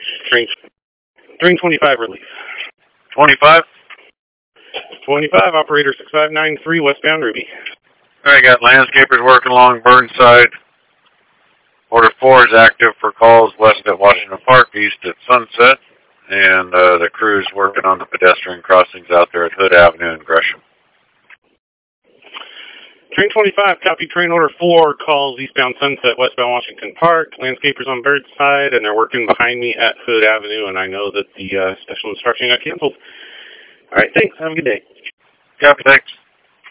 Train 25 relief. 25? 25, operator 6593, westbound Ruby. I got landscapers working along Burnside. Order 4 is active for calls west at Washington Park, east at Sunset. And the crew's working on the pedestrian crossings out there at Hood Avenue and Gresham. Train 25, copy train order 4, calls eastbound Sunset, westbound Washington Park. Landscapers on Burnside, and they're working behind me at Hood Avenue, and I know that the special instruction got canceled. All right, thanks. Have a good day. Copy, thanks.